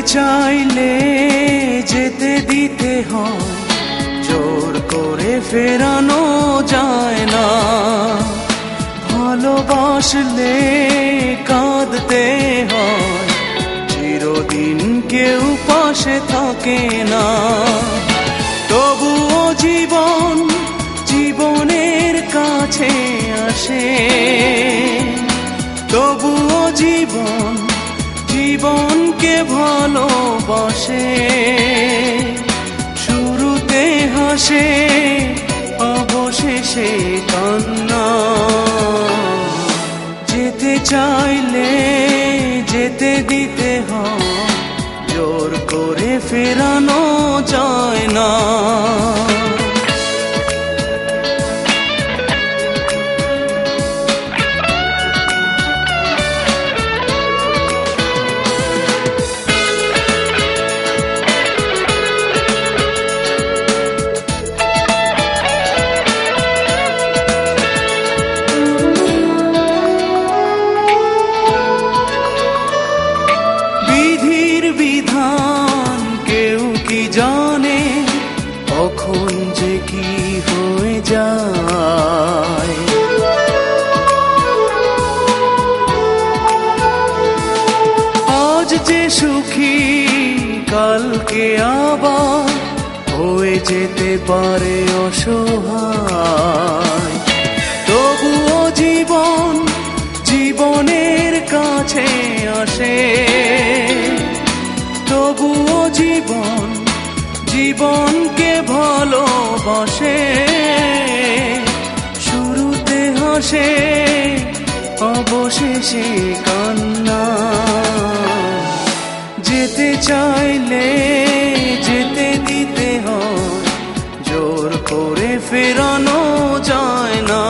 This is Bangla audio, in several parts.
চাইলে যেতে দিতে হয়, জোর করে ফেরানো যায় না। ভালোবাসলে কাঁদতে হয়, চিরদিন কেউ পাশে থাকে না। তবুও জীবন জীবনের কাছে আসে, তবুও জীবন জীবনকে ভালোবাসে। শুরুতে হাসে, অবশেষে কান্না। যেতে চাইলে যেতে দিতে হয়, জোর করে ফেরানো যায় না। বিধান কেউ কি জানে, কখন যে কি হয়ে যায়। আজ যে সুখী কালকে আবার হয়ে যেতে পারে অসহায়। তবুও জীবন জীবনের কাছে আসে, তবুও জীবন জীবনকে ভালোবাসে। শুরুতে হাসে, অবশেষে কান্না। যেতে চাইলে যেতে দিতে হয়, জোর করে ফেরানো যায় না।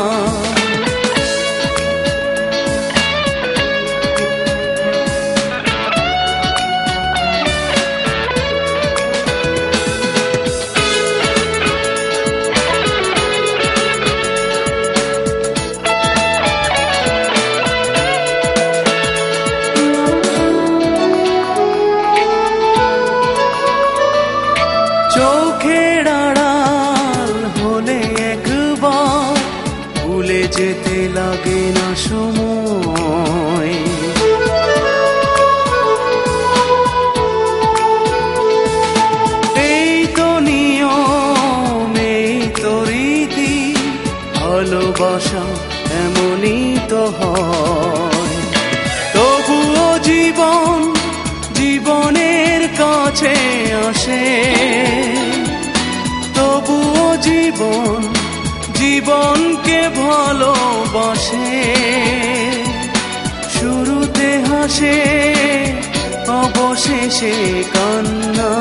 চোখের আড়াল হলে একবার ভুলে যেতে লাগে না সময়। এই তো নিয়ম, এই তো রীতি, ভালোবাসা এমনই তো হয়। তবুও জীবন জীবনের কাছে আসে, তবুও জীবন জীবনকে ভালোবাসে। শুরুতে হাসে, অবশেষে কান্না।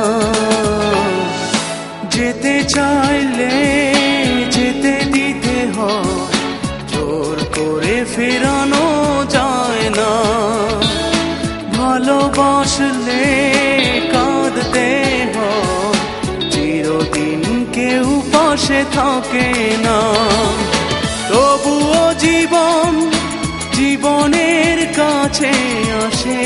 যেতে চাইলে যেতে দিতে হয়, জোর করে ফেরানো যায় না। ভালোবাসলে কাঁদতে হয়, চিরদিন কেউ পাশে থাকে না। তবুও জীবন জীবনের কাছে আসে,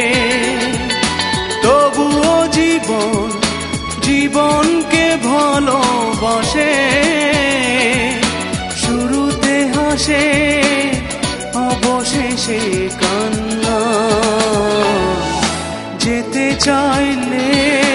তবুও জীবন জীবনকে ভালোবাসে। শুরুতে হাসে, অবশেষে কান্না। যেতে চাইলে